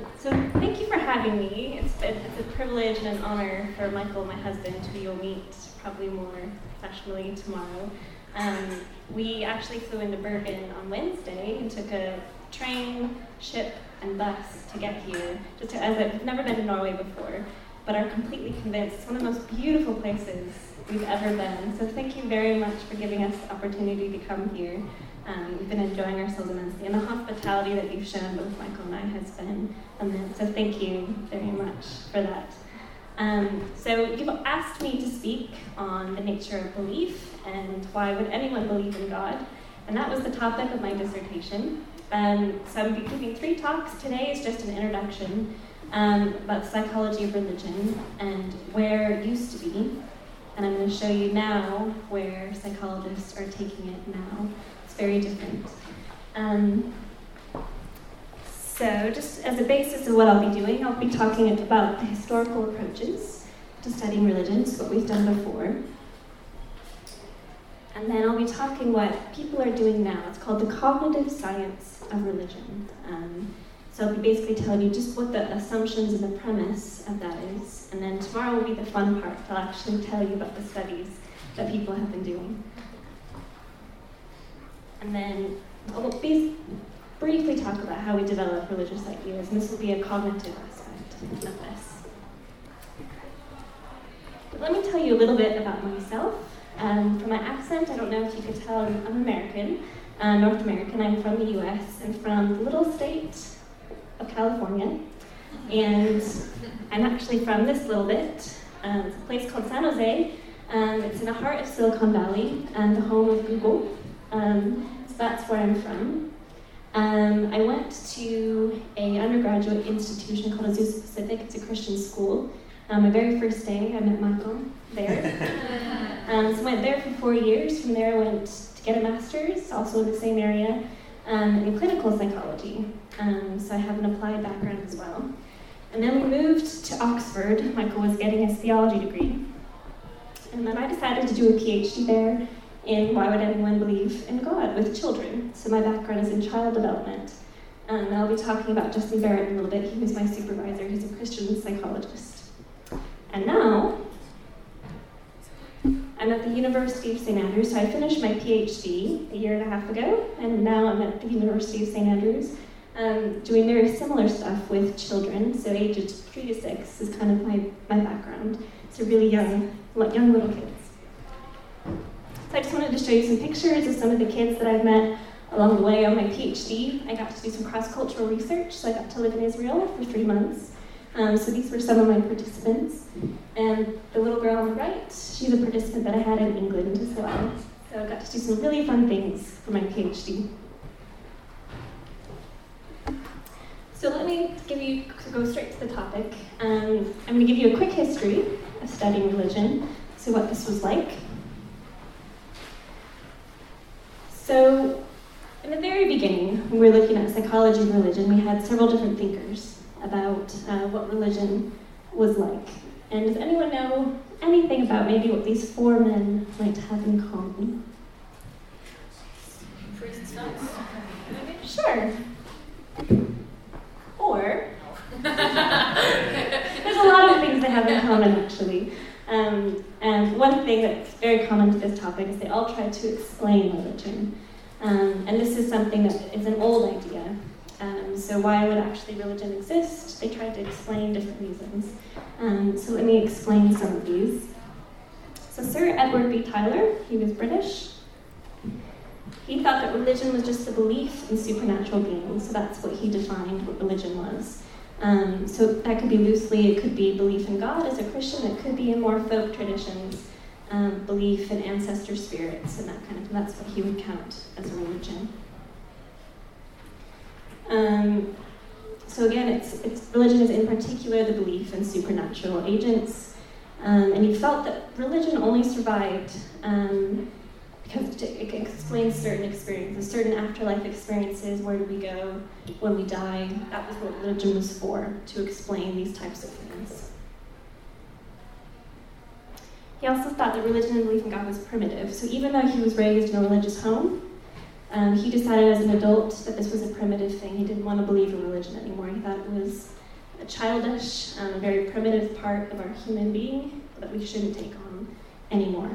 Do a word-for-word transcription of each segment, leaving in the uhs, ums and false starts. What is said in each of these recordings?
So thank you for having me. It's, been, it's a privilege and an honor for Michael, my husband, who you'll meet probably more professionally tomorrow. Um, we actually flew into Bergen on Wednesday and took a train, ship, and bus to get here. Just to, as I've never been to Norway before, but are completely convinced it's one of the most beautiful places we've ever been. So thank you very much for giving us the opportunity to come here. Um, we've been enjoying ourselves immensely, and the hospitality that you've shown both Michael and I has been immense. So thank you very much for that. Um, so you've asked me to speak on the nature of belief and why would anyone believe in God, and that was the topic of my dissertation. Um, so I'm giving three talks. Today is just an introduction um, about the psychology of religion and where it used to be, and I'm going to show you now where psychologists are taking it now. It's very different. Um, so just as a basis of what I'll be doing, I'll be talking about the historical approaches to studying religion, so what we've done before. And then I'll be talking what people are doing now. It's called the cognitive science of religion. Um, so I'll be basically telling you just what the assumptions and the premise of that is. And then tomorrow will be the fun part. I'll actually tell you about the studies that people have been doing. And then I'll be, briefly talk about how we develop religious ideas, and this will be a cognitive aspect of this. But let me tell you a little bit about myself. Um, from my accent, I don't know if you could tell, I'm American, uh, North American. I'm from the U S and from the little state of California. And I'm actually from this little bit. Um, it's a place called San Jose. Um, it's in the heart of Silicon Valley and the home of Google. Um, so that's where I'm from. Um, I went to a undergraduate institution called Azusa Pacific. It's a Christian school. Um, my very first day, I met Michael there. um, so I went there for four years. From there, I went to get a master's, also in the same area, um, in clinical psychology. Um, so I have an applied background as well. And then we moved to Oxford. Michael was getting his theology degree. And then I decided to do a PhD there in why would anyone believe in God with children. So my background is in child development. Um, and I'll be talking about Justin Barrett in a little bit. He was my supervisor. He's a Christian psychologist. And now, I'm at the University of Saint Andrews. So I finished my PhD a year and a half ago, and now I'm at the University of Saint Andrews, um, doing very similar stuff with children. So ages three to six is kind of my, my background. So really young, young little kids. So I just wanted to show you some pictures of some of the kids that I've met along the way on my PhD. I got to do some cross-cultural research, so I got to live in Israel for three months. Um, so these were some of my participants. And the little girl on the right, she's a participant that I had in England as well. So I got to do some really fun things for my PhD. So let me give you, go straight to the topic. Um, I'm going to give you a quick history of studying religion, so what this was like. So, in the very beginning, when we were looking at psychology of religion, we had several different thinkers about uh, what religion was like. And does anyone know anything about maybe what these four men might have in common? Sure. Or, there's a lot of things they have in common, actually. Um, and one thing that's very common to this topic is they all try to explain religion. Um, and this is something that is an old idea. Um, so why would actually religion exist? They tried to explain different reasons. Um, so let me explain some of these. So Sir Edward B. Tyler, he was British. He thought that religion was just a belief in supernatural beings. So that's what he defined what religion was. Um, so that could be loosely, it could be belief in God as a Christian, it could be in more folk traditions, um, belief in ancestor spirits and that kind of thing. That's what he would count as a religion. Um, so again, it's, it's religion is in particular the belief in supernatural agents, um, and he felt that religion only survived um, because it explains certain experiences, certain afterlife experiences. Where do we go when we die? That was what religion was for, to explain these types of things. He also thought that religion and belief in God was primitive. So even though he was raised in a religious home, Um, he decided as an adult that this was a primitive thing. He didn't want to believe in religion anymore. He thought it was a childish, um, a very primitive part of our human being that we shouldn't take on anymore.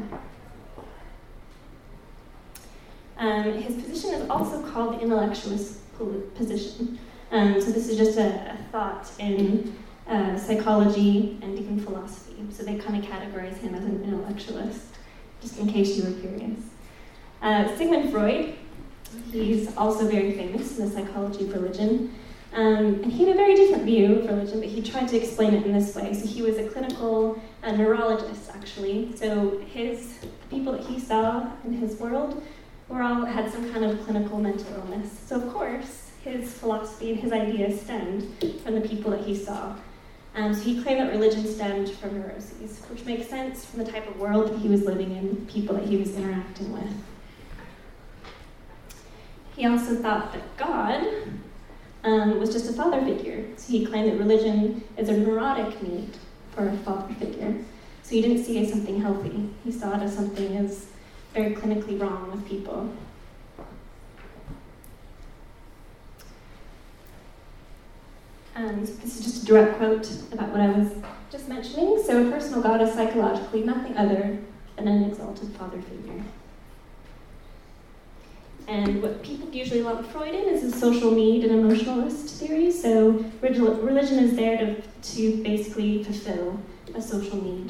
Um, his position is also called the intellectualist position. Um, so this is just a, a thought in uh, psychology and even philosophy. So they kind of categorize him as an intellectualist, just in case you were curious. Uh, Sigmund Freud, he's also very famous in the psychology of religion. Um, and he had a very different view of religion, but he tried to explain it in this way. So he was a clinical uh, neurologist, actually. So his the people that he saw in his world were all had some kind of clinical mental illness. So of course, his philosophy and his ideas stemmed from the people that he saw. Um, so he claimed that religion stemmed from neuroses, which makes sense from the type of world that he was living in, people that he was interacting with. He also thought that God um, was just a father figure. So he claimed that religion is a neurotic need for a father figure. So he didn't see it as something healthy. He saw it as something as very clinically wrong with people. Um, so this is just a direct quote about what I was just mentioning. So a personal God is psychologically nothing other than an exalted father figure. And what people usually lump Freud in is a social need and emotionalist theory. So religion is there to, to basically fulfill a social need.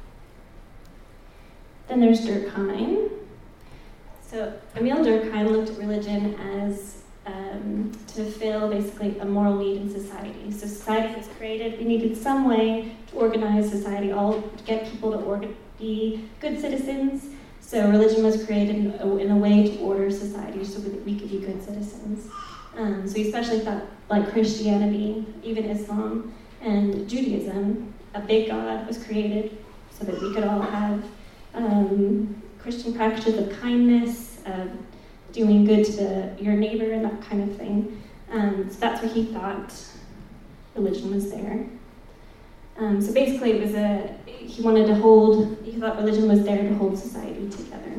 Then there's Durkheim. So Emile Durkheim looked at religion as um, to fulfill basically a moral need in society. So society was created, we needed some way to organize society, all to get people to orga- be good citizens. So religion was created in a, in a way to order society so that we could be good citizens. Um, so he especially thought, like Christianity, even Islam, and Judaism, a big God was created so that we could all have um, Christian practices of kindness, of doing good to the, your neighbor, and that kind of thing. Um, so that's what he thought religion was there. Um, so basically, it was a he wanted to hold. He thought religion was there to hold society together.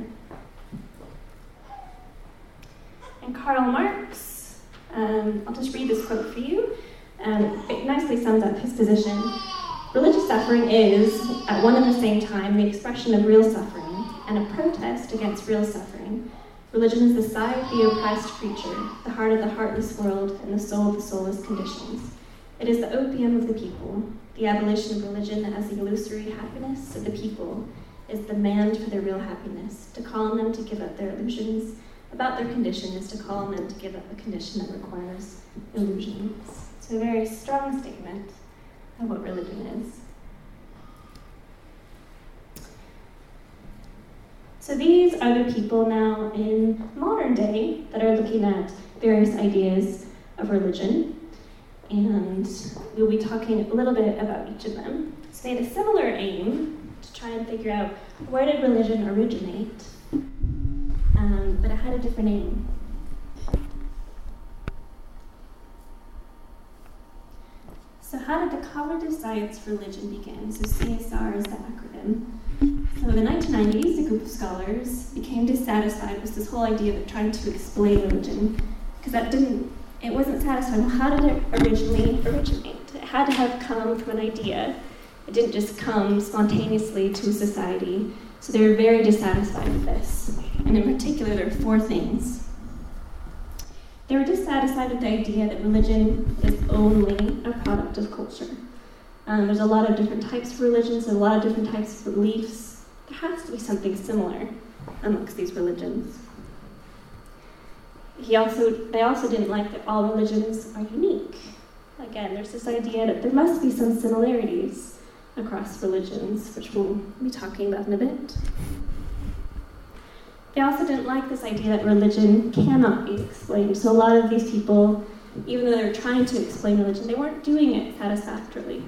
And Karl Marx, um, I'll just read this quote for you. Um, it nicely sums up his position. Religious suffering is, at one and the same time, the expression of real suffering and a protest against real suffering. Religion is the sigh of the oppressed creature, the heart of the heartless world, and the soul of the soulless conditions. It is the opium of the people. The abolition of religion as the illusory happiness of the people is the demand for their real happiness. To call on them to give up their illusions about their condition is to call on them to give up a condition that requires illusions. So a very strong statement of what religion is. So these are the people now in modern day that are looking at various ideas of religion. And we'll be talking a little bit about each of them. So they had a similar aim to try and figure out where did religion originate, um, but it had a different aim. So how did the College of Science Religion begin? So C S R is the acronym. So in the nineteen nineties, a group of scholars became dissatisfied with this whole idea of trying to explain religion, because that didn't It wasn't satisfying. Well, how did it originally originate? It had to have come from an idea. It didn't just come spontaneously to society. So they were very dissatisfied with this. And in particular, there are four things. They were dissatisfied with the idea that religion is only a product of culture. Um, there's a lot of different types of religions, and a lot of different types of beliefs. There has to be something similar amongst these religions. He also, they also didn't like that all religions are unique. Again, there's this idea that there must be some similarities across religions, which we'll be talking about in a bit. They also didn't like this idea that religion cannot be explained. So a lot of these people, even though they were trying to explain religion, they weren't doing it satisfactorily.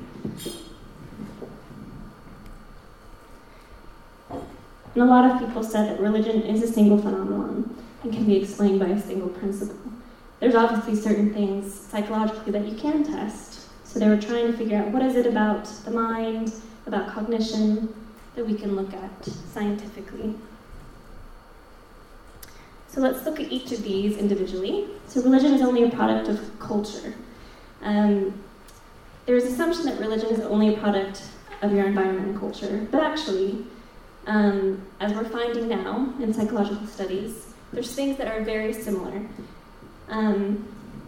And a lot of people said that religion is a single phenomenon and can be explained by a single principle. There's obviously certain things psychologically that you can test. So they were trying to figure out what is it about the mind, about cognition, that we can look at scientifically. So let's look at each of these individually. So religion is only a product of culture. Um, there's an assumption that religion is only a product of your environment and culture, but actually, um, as we're finding now in psychological studies, there's things that are very similar. Um,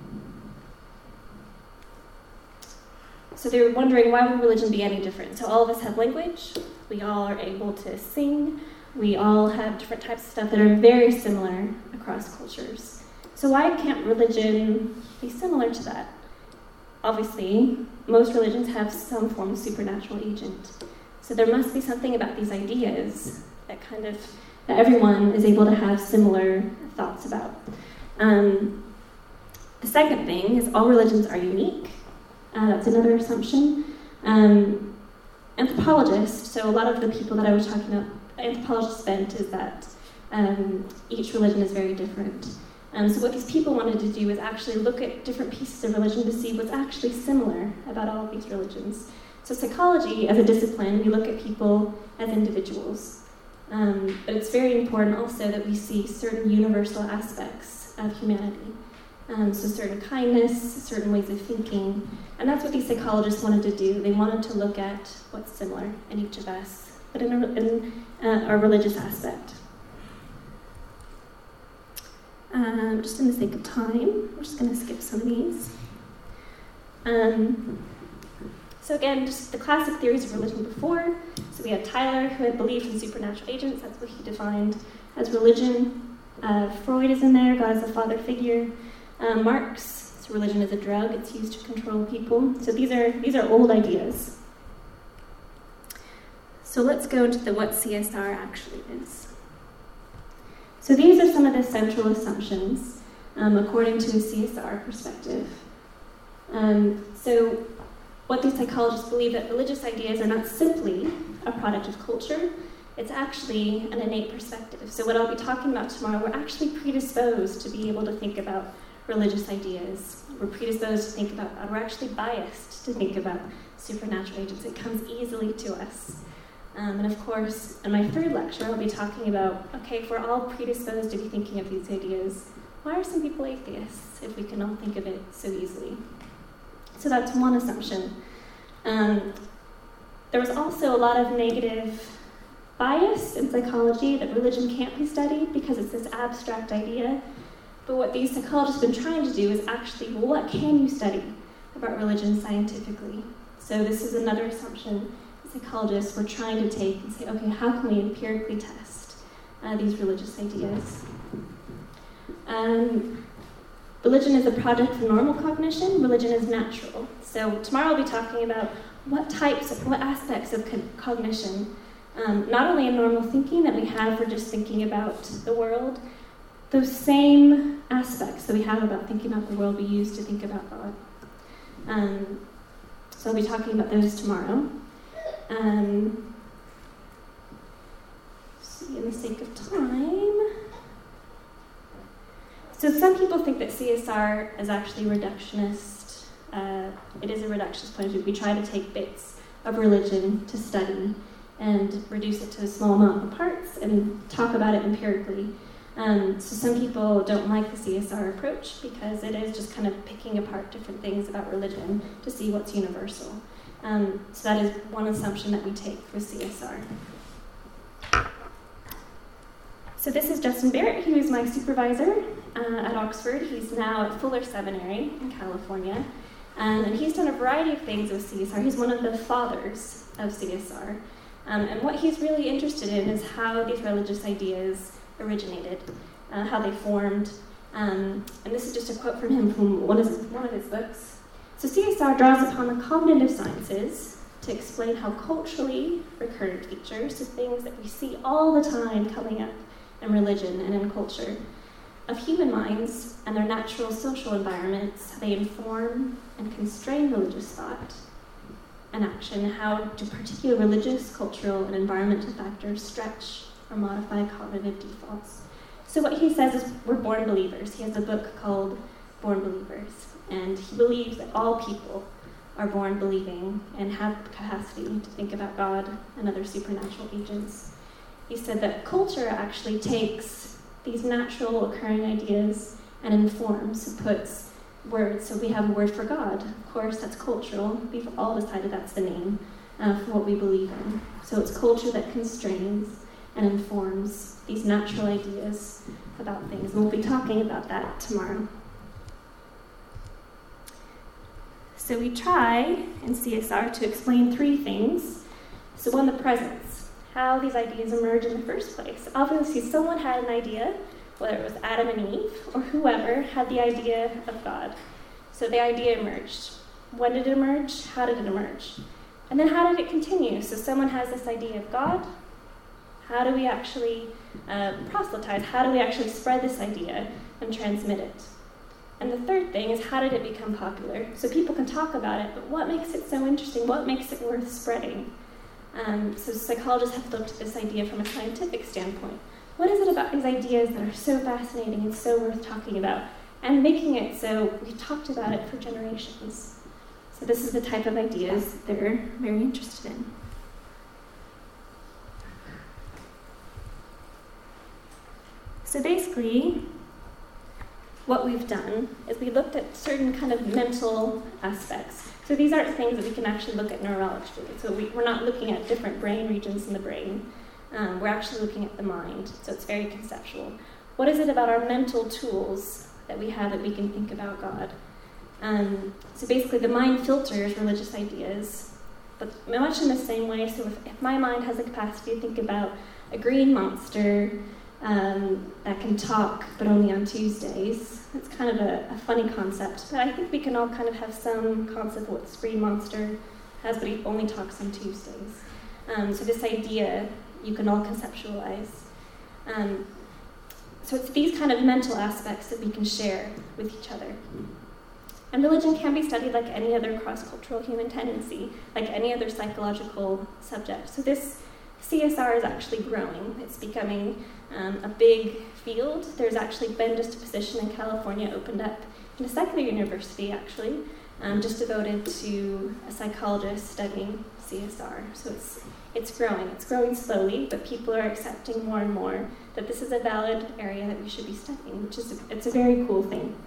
so they were wondering, why would religion be any different? So all of us have language, we all are able to sing, we all have different types of stuff that are very similar across cultures. So why can't religion be similar to that? Obviously, most religions have some form of supernatural agent. So there must be something about these ideas that kind of, that everyone is able to have similar thoughts about. Um, the second thing is all religions are unique. Uh, that's another assumption. Um, anthropologists, so a lot of the people that I was talking about, anthropologists bent is that um, each religion is very different. Um, so what these people wanted to do is actually look at different pieces of religion to see what's actually similar about all of these religions. So psychology, as a discipline, we look at people as individuals. Um, but it's very important also that we see certain universal aspects of humanity. Um, so certain kindness, certain ways of thinking. And that's what these psychologists wanted to do. They wanted to look at what's similar in each of us, but in, a, in uh, our religious aspect. Um, just in the sake of time, we're just going to skip some of these. Um, so again, just the classic theories of religion before. So we had Tyler, who had believed in supernatural agents. That's what he defined as religion. Uh, Freud is in there, God as a father figure. Um, Marx, so religion is a drug. It's used to control people. So these are these are old ideas. So let's go into the what C S R actually is. So these are some of the central assumptions um, according to a C S R perspective. Um, so what these psychologists believe that religious ideas are not simply a product of culture, it's actually an innate perspective. So what I'll be talking about tomorrow, we're actually predisposed to be able to think about religious ideas. We're predisposed to think about God. We're actually biased to think about supernatural agents. It comes easily to us. Um, and of course, in my third lecture, I'll be talking about, okay, if we're all predisposed to be thinking of these ideas, why are some people atheists if we can all think of it so easily? So that's one assumption. Um, there was also a lot of negative bias in psychology that religion can't be studied because it's this abstract idea. But what these psychologists have been trying to do is actually, well, what can you study about religion scientifically? So this is another assumption psychologists were trying to take and say, okay, how can we empirically test uh, these religious ideas? Um, religion is a product of normal cognition. Religion is natural. So tomorrow I'll be talking about what types, of, what aspects of co- cognition, um, not only in normal thinking that we have for just thinking about the world, those same aspects that we have about thinking about the world we use to think about God. Um, so I'll be talking about those tomorrow. Um, see, in the sake of time. So some people think that C S R is actually reductionist. Uh, it is a reductionist point of view. We try to take bits of religion to study and reduce it to a small amount of parts and talk about it empirically. Um, so some people don't like the C S R approach because it is just kind of picking apart different things about religion to see what's universal. Um, so that is one assumption that we take with C S R. So this is Justin Barrett. He was my supervisor uh, at Oxford. He's now at Fuller Seminary in California. Um, and he's done a variety of things with C S R. He's one of the fathers of C S R. Um, and what he's really interested in is how these religious ideas originated, uh, how they formed. Um, and this is just a quote from him from one of his, one of his books. So C S R draws upon the cognitive sciences to explain how culturally recurrent features, so things that we see all the time coming up in religion and in culture, of human minds and their natural social environments, they inform and constrain religious thought and action, how do particular religious, cultural, and environmental factors stretch or modify cognitive defaults. So what he says is we're born believers. He has a book called Born Believers. And he believes that all people are born believing and have the capacity to think about God and other supernatural agents. He said that culture actually takes these natural occurring ideas and informs, so puts words. So we have a word for God. Of course, that's cultural. We've all decided that's the name uh, for what we believe in. So it's culture that constrains and informs these natural ideas about things. And we'll be talking about that tomorrow. So we try in C S R to explain three things. So one, the presence, how these ideas emerge in the first place. Obviously, someone had an idea, whether it was Adam and Eve or whoever, had the idea of God. So the idea emerged. When did it emerge? How did it emerge? And then how did it continue? So someone has this idea of God. How do we actually uh, proselytize? How do we actually spread this idea and transmit it? And the third thing is, how did it become popular? So people can talk about it, but what makes it so interesting? What makes it worth spreading? Um, so psychologists have looked at this idea from a scientific standpoint. What is it about these ideas that are so fascinating and so worth talking about? And making it so we've talked about it for generations. So this is the type of ideas they're very interested in. So basically, what we've done is we looked at certain kind of mental aspects. So these aren't things that we can actually look at neurologically. So we, we're not looking at different brain regions in the brain. Um, we're actually looking at the mind. So it's very conceptual. What is it about our mental tools that we have that we can think about God? Um, so basically, the mind filters religious ideas, but much in the same way. So if, if my mind has the capacity to think about a green monster Um, that can talk, but only on Tuesdays. It's kind of a, a funny concept, but I think we can all kind of have some concept of what this green monster has, but he only talks on Tuesdays. Um, so this idea you can all conceptualize. Um, so it's these kind of mental aspects that we can share with each other. And religion can be studied like any other cross-cultural human tendency, like any other psychological subject. So this C S R is actually growing. It's becoming um, a big field. There's actually been just a position in California opened up in a secular university, actually, um, just devoted to a psychologist studying C S R. So it's it's growing. It's growing slowly, but people are accepting more and more that this is a valid area that we should be studying, which is a, it's a very cool thing.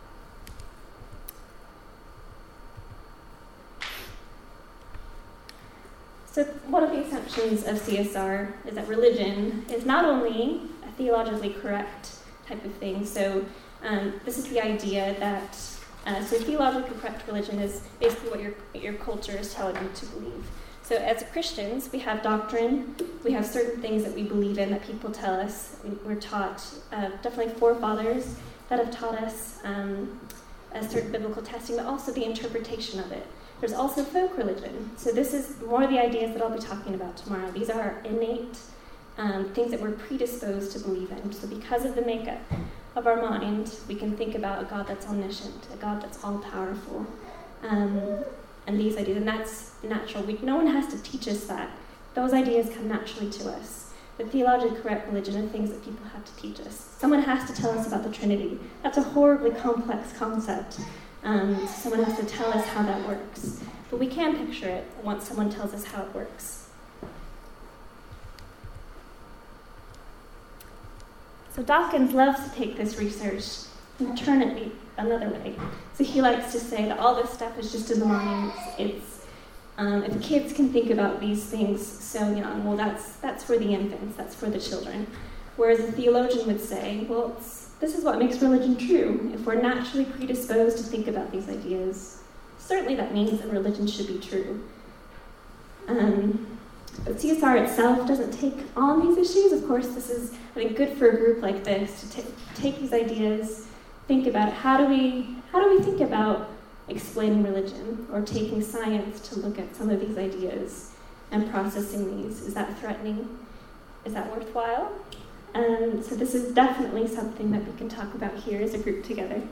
So one of the assumptions of C S R is that religion is not only a theologically correct type of thing. So um, this is the idea that, uh, so theologically correct religion is basically what your, your culture is telling you to believe. So as Christians, we have doctrine, we have certain things that we believe in that people tell us. We're taught, uh, definitely forefathers that have taught us um, a certain biblical testing, but also the interpretation of it. There's also folk religion. So this is more the ideas that I'll be talking about tomorrow. These are our innate um, things that we're predisposed to believe in. So because of the makeup of our mind, we can think about a God that's omniscient, a God that's all-powerful, um, and these ideas. And that's natural. We, no one has to teach us that. Those ideas come naturally to us. The theologically correct religion are things that people have to teach us. Someone has to tell us about the Trinity. That's a horribly complex concept. Um, someone has to tell us how that works. But we can picture it once someone tells us how it works. So Dawkins loves to take this research and turn it another way. So he likes to say that all this stuff is just in the mind. It's, um, if kids can think about these things so young, well, that's, that's for the infants, that's for the children. Whereas a theologian would say, well, it's, this is what makes religion true. If we're naturally predisposed to think about these ideas, certainly that means that religion should be true. Um, but C S R itself doesn't take on these issues. Of course, this is, I think, good for a group like this to t- take these ideas, think about it. How do we, how do we think about explaining religion or taking science to look at some of these ideas and processing these? Is that threatening? Is that worthwhile? Um, so this is definitely something that we can talk about here as a group together.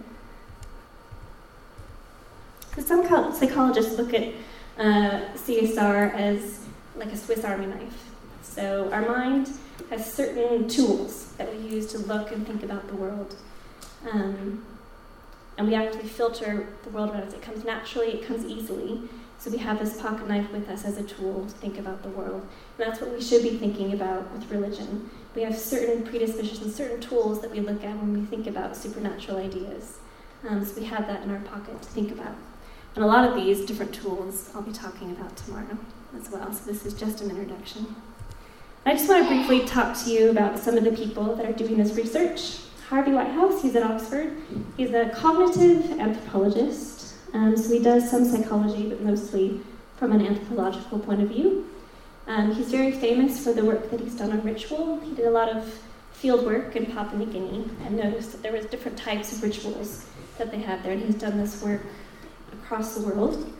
So some psychologists look at uh, C S R as like a Swiss Army knife. So our mind has certain tools that we use to look and think about the world. Um, and we actually filter the world around us. It comes naturally, it comes easily. So we have this pocket knife with us as a tool to think about the world. And that's what we should be thinking about with religion. We have certain predispositions and certain tools that we look at when we think about supernatural ideas. Um, so we have that in our pocket to think about. And a lot of these different tools I'll be talking about tomorrow as well. So this is just an introduction. I just want to briefly talk to you about some of the people that are doing this research. Harvey Whitehouse, he's at Oxford. He's a cognitive anthropologist. Um, so he does some psychology, but mostly from an anthropological point of view. Um, he's very famous for the work that he's done on ritual. He did a lot of field work in Papua New Guinea and noticed that there was different types of rituals that they had there, and he's done this work across the world.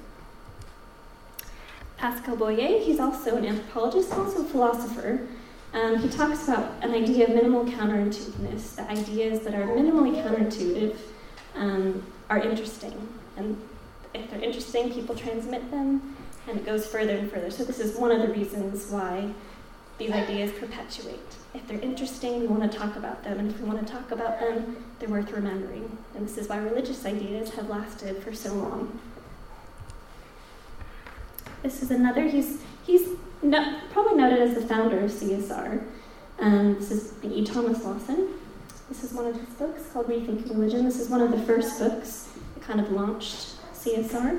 Pascal Boyer, he's also an anthropologist, also a philosopher. Um, he talks about an idea of minimal counterintuitiveness, that ideas that are minimally counterintuitive um, are interesting. And if they're interesting, people transmit them, and it goes further and further. So this is one of the reasons why these ideas perpetuate. If they're interesting, we want to talk about them, and if we want to talk about them, they're worth remembering. And this is why religious ideas have lasted for so long. This is another, he's he's no, probably noted as the founder of C S R. Um, this is E. Thomas Lawson. This is one of his books called Rethinking Religion. This is one of the first books that kind of launched C S R.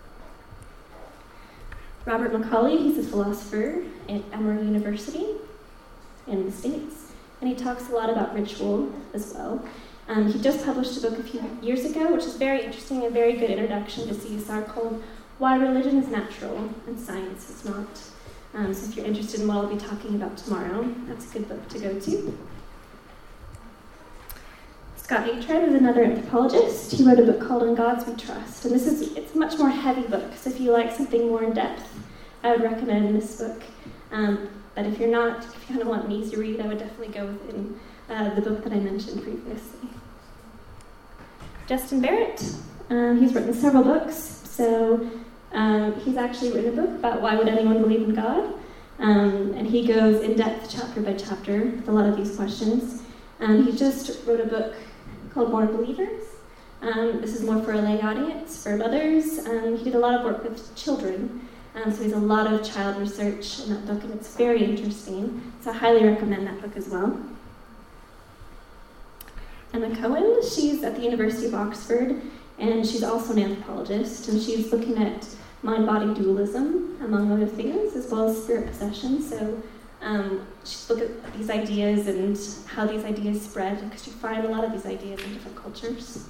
Robert Macaulay, he's a philosopher at Emory University in the States, and he talks a lot about ritual as well. Um, he just published a book a few years ago, which is very interesting, a very good introduction to C S R, called Why Religion is Natural and Science is Not. Um, so if you're interested in what I'll be talking about tomorrow, that's a good book to go to. Scott Atran is another anthropologist. He wrote a book called In Gods We Trust, and this is it's a much more heavy book, so if you like something more in depth, I would recommend this book. Um, but if you're not, if you kind of want an easy read, I would definitely go within uh, the book that I mentioned previously. Justin Barrett, um, he's written several books, so um, he's actually written a book about why would anyone believe in God, um, and he goes in depth chapter by chapter with a lot of these questions. Um, he just wrote a book called More Believers. Um, this is more for a lay audience, for mothers. Um, he did a lot of work with children, um, so he has a lot of child research in that book, and it's very interesting. So I highly recommend that book as well. Emma Cohen, she's at the University of Oxford, and she's also an anthropologist, and she's looking at mind-body dualism, among other things, as well as spirit possession. So um, she's looking at these ideas and how these ideas spread, because you find a lot of these ideas in different cultures.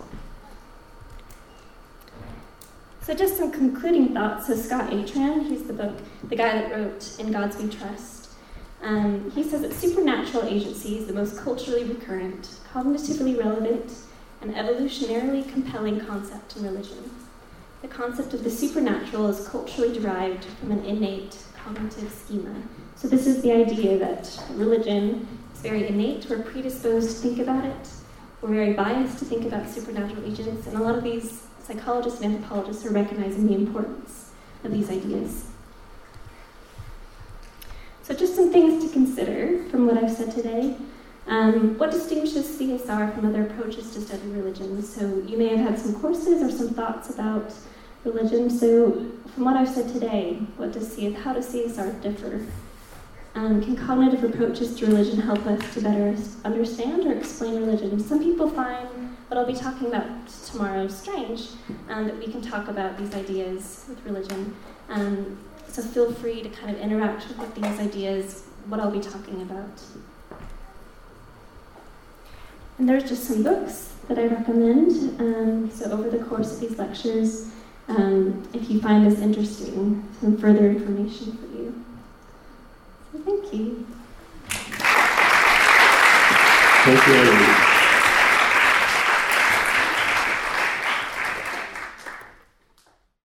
So just some concluding thoughts. So Scott Atran, he's the book, the guy that wrote In Gods We Trust. Um, he says that supernatural agency is the most culturally recurrent, cognitively relevant, and evolutionarily compelling concept in religion. The concept of the supernatural is culturally derived from an innate cognitive schema. So this is the idea that religion is very innate. We're predisposed to think about it. We're very biased to think about supernatural agents, and a lot of these psychologists and anthropologists are recognizing the importance of these ideas. So just some things to consider from what I've said today. Um, what distinguishes C S R from other approaches to study religion? So you may have had some courses or some thoughts about religion. So from what I've said today, what does C- how does C S R differ? Um, can cognitive approaches to religion help us to better understand or explain religion? Some people find what I'll be talking about tomorrow strange, um, that we can talk about these ideas with religion. Um, so feel free to kind of interact with these ideas, what I'll be talking about. And there's just some books that I recommend. Um, so over the course of these lectures, um, if you find this interesting, some further information for you. So thank you. Thank you.